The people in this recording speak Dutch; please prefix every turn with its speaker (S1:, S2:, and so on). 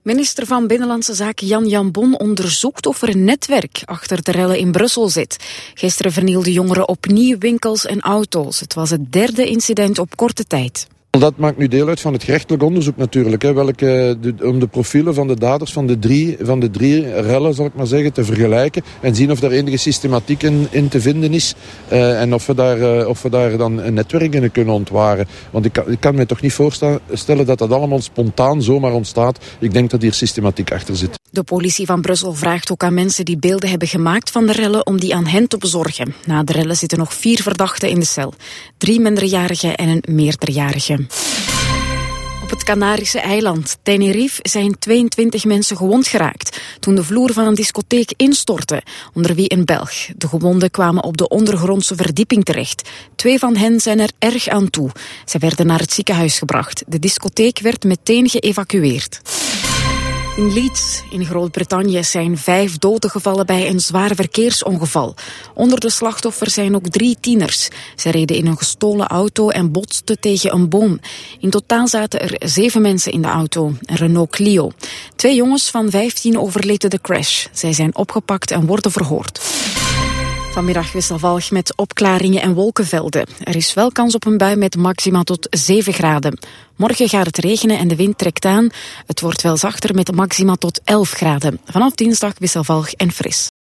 S1: Minister van Binnenlandse Zaken Jan Jambon onderzoekt of er een netwerk achter de rellen in Brussel zit. Gisteren vernielden jongeren opnieuw winkels en auto's. Het was het derde incident op korte tijd.
S2: Dat maakt nu deel uit van het gerechtelijk onderzoek natuurlijk. Om de profielen van de daders van de drie rellen, zal ik maar zeggen, te vergelijken. En zien of er enige systematiek in te vinden is. En of we daar dan een netwerk in kunnen ontwaren. Want ik kan me toch niet voorstellen dat dat allemaal spontaan zomaar ontstaat. Ik denk dat hier systematiek achter zit.
S1: De politie van Brussel vraagt ook aan mensen die beelden hebben gemaakt van de rellen om die aan hen te bezorgen. Na de rellen zitten nog 4 verdachten in de cel. 3 minderjarigen en een meerderjarige. Op het Canarische eiland Tenerife zijn 22 mensen gewond geraakt toen de vloer van een discotheek instortte, onder wie een Belg. De gewonden kwamen op de ondergrondse verdieping terecht. 2 van hen zijn er erg aan toe. Ze werden naar het ziekenhuis gebracht. De discotheek werd meteen geëvacueerd. In Leeds, in Groot-Brittannië, zijn 5 doden gevallen bij een zwaar verkeersongeval. Onder de slachtoffers zijn ook 3 tieners. Ze reden in een gestolen auto en botsten tegen een boom. In totaal zaten er 7 mensen in de auto, een Renault Clio. 2 jongens van 15 overleefden de crash. Zij zijn opgepakt en worden verhoord. Vanmiddag wisselvallig met opklaringen en wolkenvelden. Er is wel kans op een bui met maxima tot 7 graden. Morgen gaat het regenen en de wind trekt aan. Het wordt wel zachter met maxima tot 11 graden. Vanaf dinsdag wisselvallig en fris.